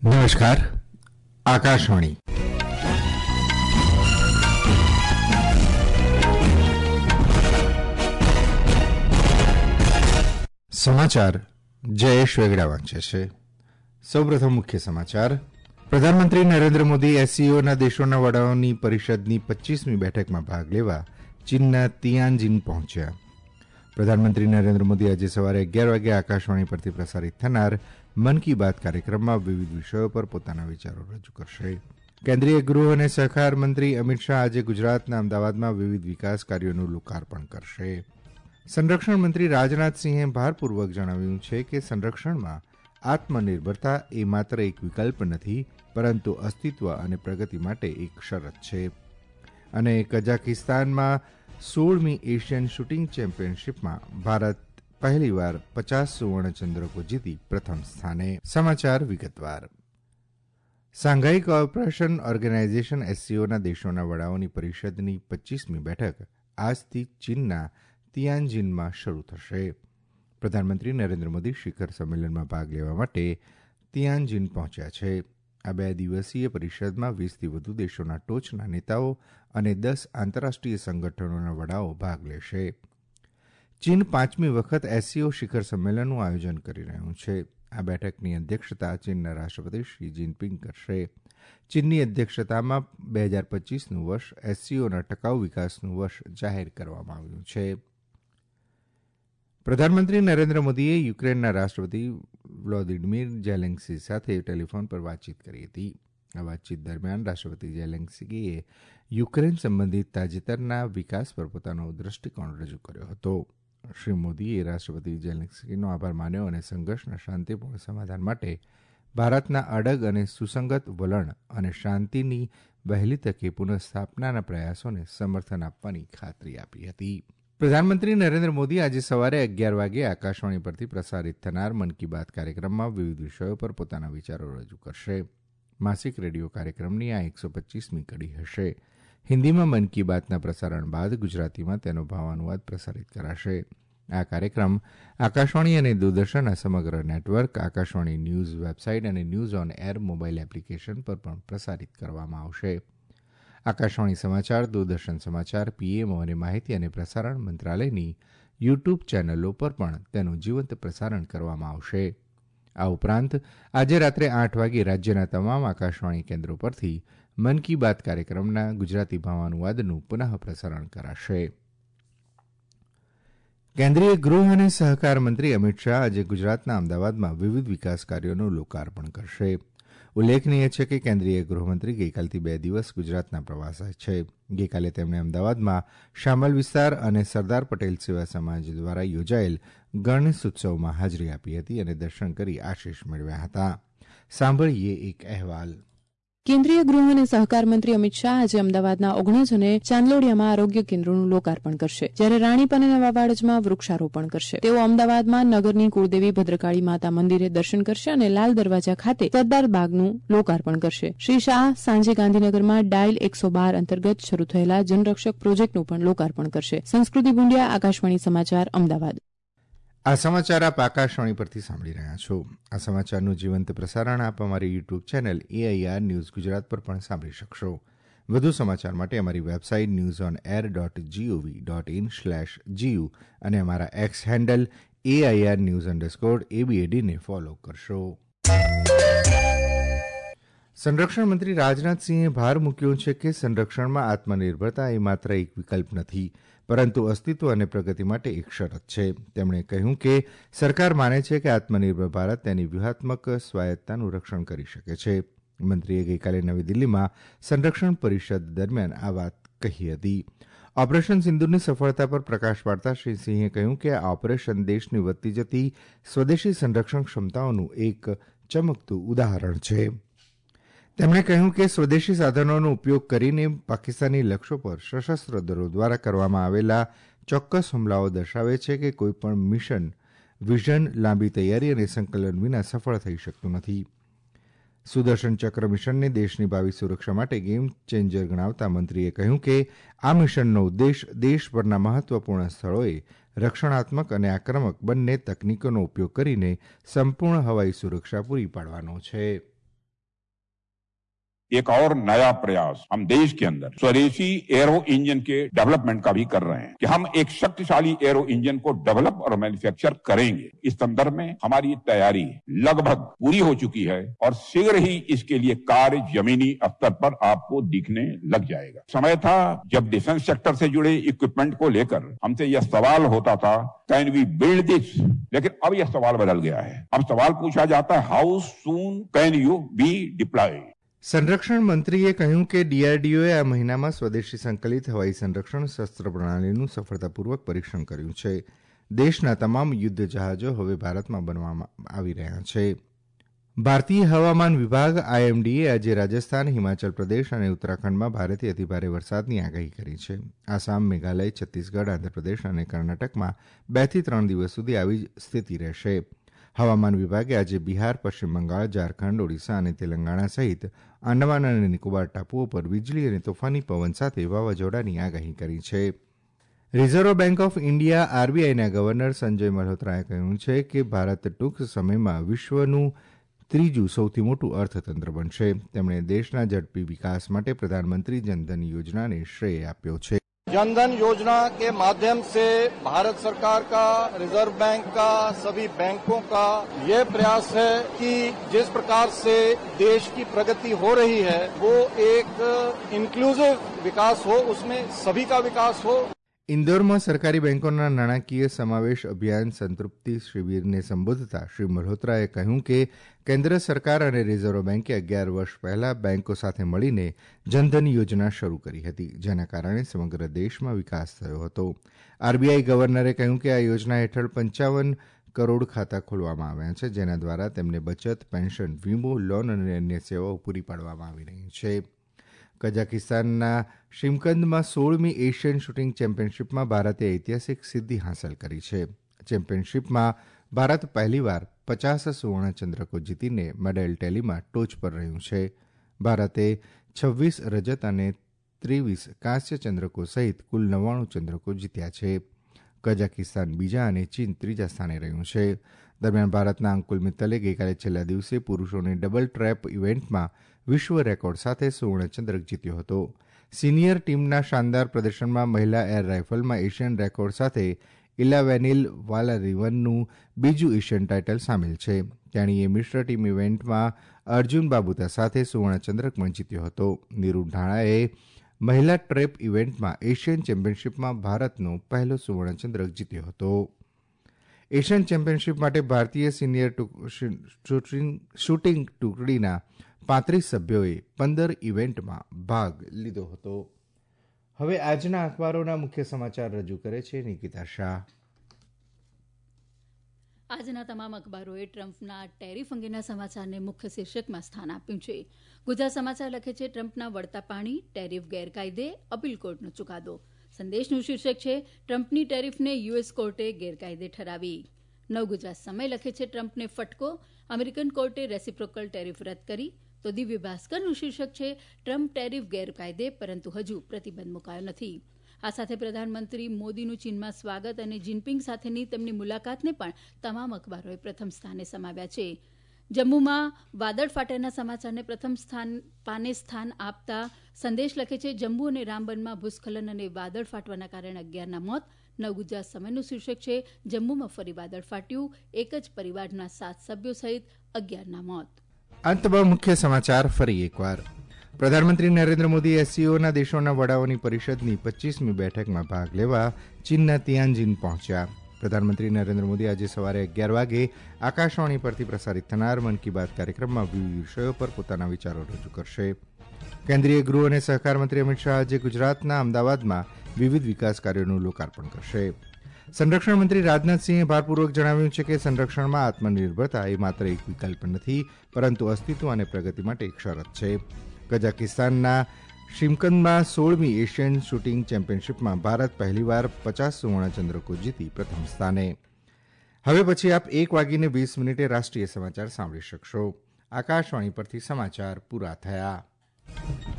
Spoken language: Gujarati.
નમસ્કાર. આકાશવાણી. સમાચાર જયેશ વેગડા વાંચે છે. સૌપ્રથમ મુખ્ય સમાચાર. પ્રધાનમંત્રી નરેન્દ્ર મોદી એસસીઓના દેશોના વડાઓની પરિષદની 25મી બેઠકમાં ભાગ લેવા ચીનના તિયાનજિન પહોંચ્યા. પ્રધાનમંત્રી નરેન્દ્ર મોદી આજે સવારે 11 વાગે આકાશવાણી પરથી પ્રસારિત થનાર મન કી બાત કાર્યક્રમમાં વિવિધ વિષયો પર પોતાના વિચારો રજૂ કરશે. કેન્દ્રીય ગૃહ અને સહકાર મંત્રી અમિત શાહ આજે ગુજરાતના અમદાવાદમાં વિવિધ વિકાસ કાર્યોનું લોકાર્પણ કરશે. સંરક્ષણ મંત્રી રાજનાથસિંહે ભારપૂર્વક જણાવ્યું છે કે સંરક્ષણમાં આત્મનિર્ભરતા એ માત્ર એક વિકલ્પ નથી, પરંતુ અસ્તિત્વ અને પ્રગતિ માટે એક શરત છે. અને કઝાકિસ્તાનમાં 16મી એશિયન શૂટિંગ ચેમ્પિયનશિપમાં ભારત પહેલીવાર 50 સુવર્ણચંદ્રકો જીતી પ્રથમ સ્થાને. સમાચાર વિગતવાર. શાંઘાઈ કોઓપરેશન ઓર્ગેનાઇઝેશન એસસીઓના દેશોના વડાઓની પરિષદની 25મી બેઠક આજથી ચીનના તિયાનજિનમાં શરૂ થશે. પ્રધાનમંત્રી નરેન્દ્ર મોદી શિખર સંમેલનમાં ભાગ લેવા માટે તિયાનજિન પહોંચ્યા છે. આ 2 દિવસીય પરિષદમાં 20થી વધુ દેશોના ટોચના નેતાઓ અને 10 આંતરરાષ્ટ્રીય સંગઠનોના વડાઓ ભાગ લેશે. ચીન 5મી વખત એસસીઓ શિખર સંમેલનનું આયોજન કરી રહ્યું છે. આ બેઠકની અધ્યક્ષતા ચીનના રાષ્ટ્રપતિ શી જિનપિંગ કરશે. ચીનની અધ્યક્ષતામાં 2025નું વર્ષ એસસીઓના ટકાઉ વિકાસનું વર્ષ જાહેર કરવામાં આવ્યું છે. પ્રધાનમંત્રી નરેન્દ્ર મોદીએ યુક્રેનના રાષ્ટ્રપતિ વ્લોદિમીર ઝેલેન્સ્કી સાથે ટેલિફોન પર વાતચીત કરી હતી. આ વાતચીત દરમિયાન રાષ્ટ્રપતિ ઝેલેન્સ્કીએ યુક્રેન સંબંધિત તાજેતરના વિકાસ પર પોતાનો દૃષ્ટિકોણ રજૂ કર્યો હતો. શ્રી મોદીએ રાષ્ટ્રપતિ ઝેલેન્સ્કીનો આભાર માન્યો અને સંઘર્ષના શાંતિપૂર્ણ સમાધાન માટે ભારતના અડગ અને સુસંગત વલણ અને શાંતિની વહેલી તકે પુનઃસ્થાપનાના પ્રયાસોને સમર્થન આપવાની ખાતરી આપી હતી. પ્રધાનમંત્રી નરેન્દ્ર મોદી આજે સવારે 11 વાગે આકાશવાણી પરથી પ્રસારિત થનાર મન કી બાત કાર્યક્રમમાં વિવિધ વિષયો પર પોતાના વિચારો રજૂ કરશે. માસિક રેડિયો કાર્યક્રમની આ 125મી કડી હશે. હિન્દીમાં મન કી બાતના પ્રસારણ બાદ ગુજરાતીમાં તેનો ભાવાનુવાદ પ્રસારિત કરાશે. આ કાર્યક્રમ આકાશવાણી અને દૂરદર્શનના સમગ્ર નેટવર્ક, આકાશવાણી ન્યૂઝ વેબસાઇટ અને news on air mobile application પર પણ પ્રસારિત કરવામાં આવશે. આકાશવાણી સમાચાર, દૂરદર્શન સમાચાર, પીએમઓ અને માહિતી અને પ્રસારણ મંત્રાલયની યુટ્યુબ ચેનલો પર પણ તેનું જીવંત પ્રસારણ કરવામાં આવશે. આ ઉપરાંત આજે રાત્રે 8 વાગે રાજ્યના તમામ આકાશવાણી કેન્દ્રો પરથી મન કી બાત કાર્યક્રમના ગુજરાતી ભાવાનુવાદનું પુનઃ પ્રસારણ કરાશે. કેન્દ્રીય ગૃહ અને સહકાર મંત્રી અમિત શાહ આજે ગુજરાતના અમદાવાદમાં વિવિધ વિકાસ કાર્યોનું લોકાર્પણ કરશે. ઉલ્લેખનીય છે કે કેન્દ્રીય ગૃહમંત્રી ગઈકાલથી 2 દિવસ ગુજરાતના પ્રવાસે છે. ગઈકાલે તેમણે અમદાવાદમાં શામલ વિસ્તાર અને સરદાર પટેલ સેવા સમાજ દ્વારા યોજાયેલ ગણેશ ઉત્સવમાં હાજરી આપી હતી અને દર્શન કરી આશીષ મેળવ્યા હતા. સાંભળીએ એક અહેવાલ. કેન્દ્રીય ગૃહ અને સહકાર મંત્રી અમિત શાહ આજે અમદાવાદના 19 અને ચાંદલોડિયામાં આરોગ્ય કેન્દ્રોનું લોકાર્પણ કરશે, જ્યારે રાણીપ અને નવાવાડજમાં વૃક્ષારોપણ કરશે. તેઓ અમદાવાદમાં નગરની કુળદેવી ભદ્રકાળી માતા મંદિરે દર્શન કરશે અને લાલ દરવાજા ખાતે સરદાર બાગનું લોકાર્પણ કરશે. શ્રી શાહ સાંજે ગાંધીનગરમાં ડાયલ 112 અંતર્ગત શરૂ થયેલા જનરક્ષક પ્રોજેક્ટનું પણ લોકાર્પણ કરશે. સંસ્કૃતિ બુંડિયા, આકાશવાણી સમાચાર, અમદાવાદ. આ સમાચાર આપ આકાશવાણી પરથી સાંભળી રહ્યા છો. આ સમાચારનું જીવંત પ્રસારણ આપ અમારી YouTube channel AIR news Gujarat પર પણ સાંભળી શકશો. વધુ સમાચાર માટે અમારી વેબસાઇટ newsonair.gov.in/gu અને અમારા એક્સ હેન્ડલ AIR_news_ABAD ને ફોલો કરશો. સંરક્ષણ મંત્રી રાજનાથસિંહે ભાર મૂક્યો છે કે સંરક્ષણમાં આત્મનિર્ભરતા એ માત્ર એક વિકલ્પ નથી, પરંતુ અસ્તિત્વ અને પ્રગતિ માટે એક શરત છે. તેમણે કહ્યું કે સરકાર માને છે કે આત્મનિર્ભર ભારત તેની વ્યૂહાત્મક સ્વાયત્તાનું રક્ષણ કરી શકે છે. મંત્રીએ ગઈકાલે નવી દિલ્હીમાં સંરક્ષણ પરિષદ દરમિયાન આ વાત કહી હતી. ઓપરેશન સિંદૂરની સફળતા પર પ્રકાશ પાડતા શ્રી સિંહે કહ્યું કે આ ઓપરેશન દેશની વધતી જતી સ્વદેશી સંરક્ષણ ક્ષમતાઓનું એક ચમકતું ઉદાહરણ છે. તેમણે કહ્યું કે સ્વદેશી સાધનોનો ઉપયોગ કરીને પાકિસ્તાની લક્ષ્યો પર સશસ્ત્ર દળો દ્વારા કરવામાં આવેલા ચોક્કસ હુમલાઓ દર્શાવે છે કે કોઈપણ મિશન વિઝન, લાંબી તૈયારી અને સંકલન વિના સફળ થઈ શકતું નથી. સુદર્શન ચક્ર મિશનને દેશની ભાવિ સુરક્ષા માટે ગેમ ચેન્જર ગણાવતા મંત્રીએ કહ્યું કે આ મિશનનો ઉદ્દેશ દેશભરના મહત્વપૂર્ણ સ્થળોએ રક્ષણાત્મક અને આક્રમક બંને તકનીકોનો ઉપયોગ કરીને સંપૂર્ણ હવાઈ સુરક્ષા પૂરી પાડવાનો છે. एक और नया प्रयास हम देश के अंदर स्वदेशी एरो इंजन के डेवलपमेंट का भी कर रहे हैं कि हम एक शक्तिशाली एरो इंजन को डेवलप और मैन्युफैक्चर करेंगे। इस संदर्भ में हमारी तैयारी लगभग पूरी हो चुकी है और शीघ्र ही इसके लिए कार्य जमीनी स्तर पर आपको दिखने लग जाएगा। समय था जब डिफेंस सेक्टर से जुड़े इक्विपमेंट को लेकर हमसे यह सवाल होता था, कैन वी बिल्ड दिस? लेकिन अब यह सवाल बदल गया है। अब सवाल पूछा जाता है, how soon can you be deployed? સંરક્ષણ મંત્રીએ કહ્યું કે ડીઆરડીઓએ આ મહિનામાં સ્વદેશી સંકલિત હવાઈ સંરક્ષણ શસ્ત્ર પ્રણાલીનું સફળતાપૂર્વક પરીક્ષણ કર્યું છે. દેશના તમામ યુદ્ધ જહાજો હવે ભારતમાં બનવામાં આવી રહ્યા છે. ભારતીય હવામાન વિભાગ આઈએમડીએ આજે રાજસ્થાન, હિમાચલ પ્રદેશ અને ઉત્તરાખંડમાં ભારેથી અતિભારે વરસાદની આગાહી કરી છે. આસામ, મેઘાલય, છત્તીસગઢ, આંધ્રપ્રદેશ અને કર્ણાટકમાં 2 થી 3 દિવસ સુધી આવી જ સ્થિતિ રહેશે. હવામાન વિભાગે આજે બિહાર, પશ્ચિમ બંગાળ, ઝારખંડ, ઓડિશા અને તેલંગાણા સહિત આંદામાન અને નિકોબાર ટાપુઓ પર વીજળી અને તોફાની પવન સાથે વાવાઝોડાની આગાહી કરી છે. રિઝર્વ બેંક ઓફ ઇન્ડિયા આરબીઆઈના ગવર્નર સંજય મલ્હોત્રાએ કહ્યું છે કે ભારત ટૂંક સમયમાં વિશ્વનું ત્રીજું સૌથી મોટું અર્થતંત્ર બનશે. તેમણે દેશના ઝડપી વિકાસ માટે પ્રધાનમંત્રી જનધન યોજનાને શ્રેય આપ્યો છે. जनधन योजना के माध्यम से भारत सरकार का, रिजर्व बैंक का, सभी बैंकों का ये प्रयास है कि जिस प्रकार से देश की प्रगति हो रही है वो एक इंक्लूसिव विकास हो, उसमें सभी का विकास हो. ઇન્દોરમાં સરકારી બેંકોના નાણાકીય સમાવેશ અભિયાન સંતૃપ્તિ શિબિરને સંબોધતા શ્રી મલ્હોત્રાએ કહ્યું કે કેન્દ્ર સરકાર અને રિઝર્વ બેંકે 11 વર્ષ પહેલા બેંકો સાથે મળીને જનધન યોજના શરૂ કરી હતી, જેના કારણે સમગ્ર દેશમાં વિકાસ થયો હતો. આરબીઆઈ ગવર્નરે કહ્યું કે આ યોજના હેઠળ 55 કરોડ ખાતા ખોલવામાં આવ્યા છે, જેના દ્વારા તેમને બચત, પેન્શન, વીમો, લોન અને અન્ય સેવાઓ પૂરી પાડવામાં આવી રહી છે. કઝાકિસ્તાનના શિમકંદમાં 16મી એશિયન શૂટિંગ ચેમ્પિયનશિપમાં ભારતે ઐતિહાસિક સિદ્ધિ હાંસલ કરી છે. ચેમ્પિયનશિપમાં ભારત પહેલીવાર 50 સુવર્ણચંદ્રકો જીતીને મેડલ ટેલીમાં ટોચ પર રહ્યું છે. ભારતે 26 રજત અને 23 કાંસ્ય ચંદ્રકો સહિત કુલ 99 ચંદ્રકો જીત્યા છે. કઝાકિસ્તાન બીજા અને ચીન ત્રીજા સ્થાને રહ્યું છે. દરમિયાન ભારતના અંકુલ મિત્તલે ગઈકાલે છેલ્લા દિવસે પુરૂષોની ડબલ ટ્રેપ ઇવેન્ટમાં વિશ્વ રેકોર્ડ સાથે સુવર્ણચંદ્રક જીત્યો હતો. સિનિયર ટીમના શાનદાર પ્રદર્શનમાં મહિલા એર રાઇફલમાં એશિયન રેકોર્ડ સાથે ઇલાવેનિલ વાલારિવનનું બીજું એશિયન ટાઇટલ સામેલ છે. તેણીએ મિશ્ર ટીમ ઇવેન્ટમાં અર્જુન બાબુતા સાથે સુવર્ણચંદ્રક પણ જીત્યો હતો. નીરુ ઢાણાએ મહિલા ટ્રેપ ઇવેન્ટમાં એશિયન ચેમ્પિયનશિપમાં ભારતનો પહેલો સુવર્ણચંદ્રક જીત્યો હતો. એશિયન ચેમ્પિયનશિપ માટે ભારતીય સિનિયર શૂટિંગ ટુકડીના 35 સભ્યોએ 15 ઇવેન્ટમાં ભાગ લીધો હતો. હવે આજના અખબારોના મુખ્ય સમાચાર રજૂ કરે છે નિકિતા શાહ. આજના તમામ અખબારોએ ટ્રમ્પના ટેરિફ અંગેના સમાચારને મુખ્ય શીર્ષકમાં સ્થાન આપ્યું છે. ગુજરાત સમાચાર લખે છે, ટ્રમ્પના વળતા પાણી, ટેરિફ ગેરકાયદે, અપીલ કોર્ટનો ચુકાદો. સંદેશનું શીર્ષક છે, ટ્રમ્પની ટેરિફને યુએસ કોર્ટે ગેરકાયદે ઠરાવી. નવગુજરાત સમય લખે છે, ટ્રમ્પને ફટકો, અમેરિકન કોર્ટે રેસિપ્રોકલ ટેરિફ રદ કરી. તો દિવ્ય ભાસ્કરનું શીર્ષક છે, ટ્રમ્પ ટેરિફ ગેરકાયદે પરંતુ હજુ પ્રતિબંધ મુકાયો નથી. આ સાથે પ્રધાનમંત્રી મોદીનું ચીનમાં સ્વાગત અને જિનપિંગ સાથેની તેમની મુલાકાતને પણ તમામ અખબારોએ પ્રથમ સ્થાને સમાવ્યા છે. જમ્મુમાં વાદળ ફાટ્યાના સમાચારને પ્રથમ પાને સ્થાન આપતા સંદેશ લખે છે, જમ્મુ અને રામબનમાં ભૂસ્ખલન અને વાદળ ફાટવાના કારણે 11ના મોત. નવગુજરાત સમયનું શીર્ષક છે, જમ્મુમાં ફરી વાદળ ફાટ્યું, એક જ પરિવારના 7 સભ્યો સહિત 11ના મોત. અંતમાં મુખ્ય સમાચાર ફરી એકવાર. પ્રધાનમંત્રી નરેન્દ્ર મોદી એસસીઓના દેશોના વડાઓની પરિષદની 25મી બેઠકમાં ભાગ લેવા ચીનના તિયાનજિન પહોંચ્યા. પ્રધાનમંત્રી નરેન્દ્ર મોદી આજે સવારે 11 વાગે આકાશવાણી પરથી પ્રસારિત થનાર મન કી બાત કાર્યક્રમમાં વિવિધ વિષયો પર પોતાના વિચારો રજૂ કરશે. કેન્દ્રીય ગૃહ અને સહકાર મંત્રી અમિત શાહ આજે ગુજરાતના અમદાવાદમાં વિવિધ વિકાસ કાર્યોનું લોકાર્પણ કરશે. સંરક્ષણ મંત્રી રાજનાથસિંહે ભારપૂર્વક જણાવ્યું છે કે સંરક્ષણમાં આત્મનિર્ભરતા એ માત્ર એક વિકલ્પ નથી, પરંતુ અસ્તિત્વ અને પ્રગતિ માટે એક શરત છે. કઝાકિસ્તાનના શિમકંદમાં 16મી એશિયન શૂટિંગ ચેમ્પિયનશિપમાં ભારત પહેલીવાર 50 સુવર્ણચંદ્રકો જીતી પ્રથમ સ્થાને. હવે પછી આપ 1:20 રાષ્ટ્રીય સમાચાર સાંભળી શકશો. આકાશવાણી પરથી સમાચાર પૂરા થયા.